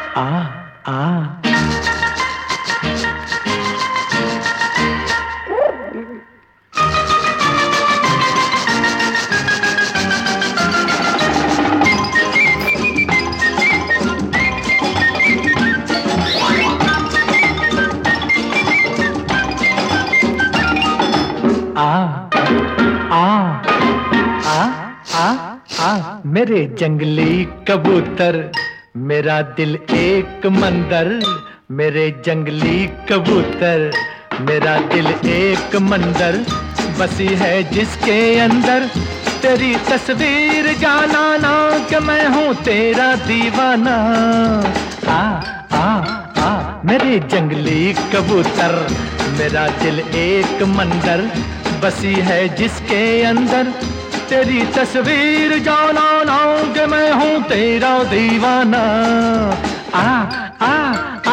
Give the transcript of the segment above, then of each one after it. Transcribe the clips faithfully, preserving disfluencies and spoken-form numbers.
आ आ आ आ आ आ आ मेरे जंगली कबूतर, मेरा दिल एक मंदिर। मेरे जंगली कबूतर, मेरा दिल एक मंदिर। बसी है जिसके अंदर तेरी तस्वीर, जाना ना कि मैं हूँ तेरा दीवाना। आ आ आ मेरे जंगली कबूतर, मेरा दिल एक मंदिर। बसी है जिसके अंदर तेरी तस्वीर, जाना ना कि मैं हूँ तेरा दीवाना। आ आ आ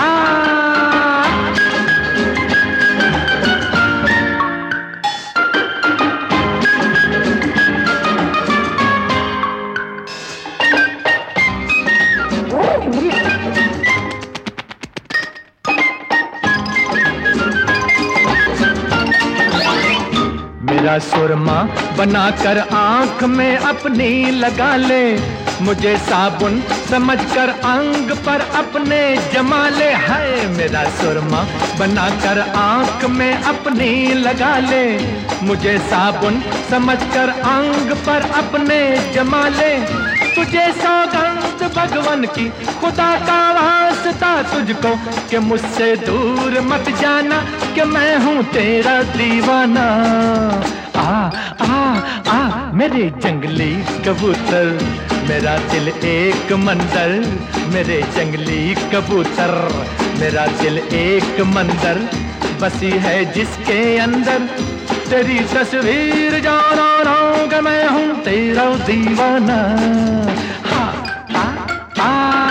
मेरा सुरमा बनाकर आंख में अपनी लगा ले, मुझे साबुन समझकर अंग पर अपने जमा ले। है मेरा सुरमा बनाकर आंख में अपनी लगा ले, मुझे साबुन समझकर अंग पर अपने जमा ले। तुझे सौगंध भगवान की, खुदा का वास्ता तुझको, कि मुझसे दूर मत जाना कि मैं हूँ तेरा दीवाना। आ आ आ मेरे जंगली कबूतर, मेरा दिल एक मंदिर। मेरे जंगली कबूतर, मेरा दिल एक मंदिर। बसी है जिसके अंदर तेरी तस्वीर, जाना ना कि मैं हूँ तेरा दीवाना। हाँ आ आ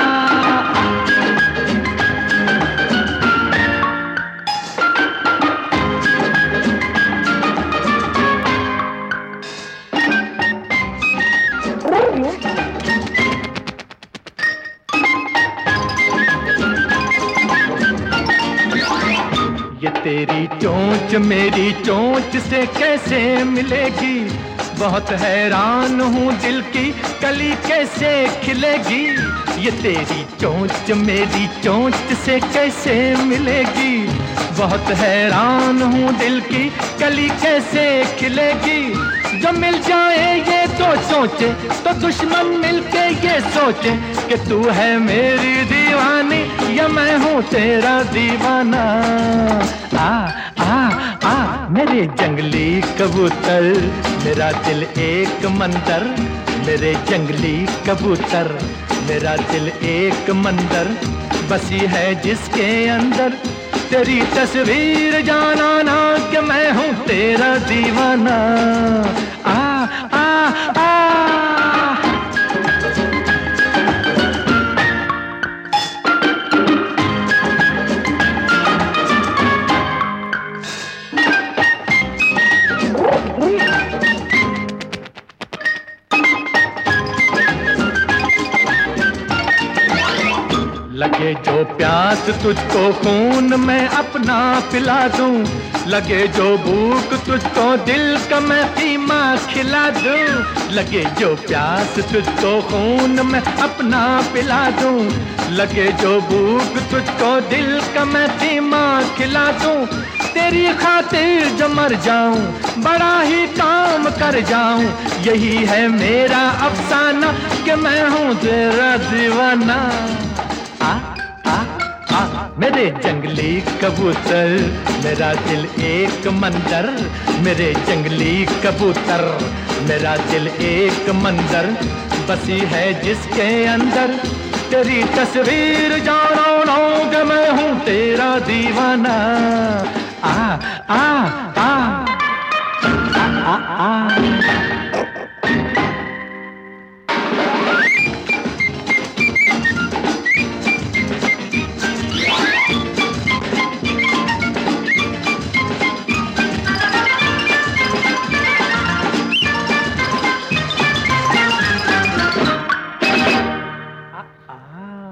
ये तेरी चोंच मेरी चोंच से कैसे मिलेगी, बहुत हैरान हूँ दिल की कली कैसे खिलेगी। ये तेरी चोंच मेरी चोंच से कैसे मिलेगी, बहुत हैरान हूँ दिल की कली कैसे खिलेगी। जो मिल जाए ये दो चोंचे तो दुश्मन मिलके ये सोचे कि तू है मेरी दीवानी या मैं हूँ तेरा दीवाना। आ आ आ मेरे जंगली कबूतर, मेरा दिल एक मंदिर। मेरे जंगली कबूतर, मेरा दिल एक मंदिर। बसी है जिसके अंदर तेरी तस्वीर, जाना ना कि मैं हूँ तेरा दीवाना। आ आ आ लगे जो प्यास तुझको खून मैं अपना पिला दूं, लगे जो भूख तुझको दिल का मैं पीमा खिला दूं। लगे जो प्यास तुझको खून मैं अपना पिला दूं, लगे जो भूख तुझको दिल का मैं पीमा खिला दूं। तेरी खातिर जो मर जाऊं, बड़ा ही काम कर जाऊं, यही है मेरा अफसाना कि मैं हूँ तेरा दीवाना। आ आ आ मेरे जंगली कबूतर, मेरा दिल एक मंदिर। मेरे जंगली कबूतर, मेरा दिल एक मंदिर। बसी है जिसके अंदर तेरी तस्वीर, जानो ना कि मैं हूँ तेरा दीवाना। आ आ आ आ आ, आ। Ah.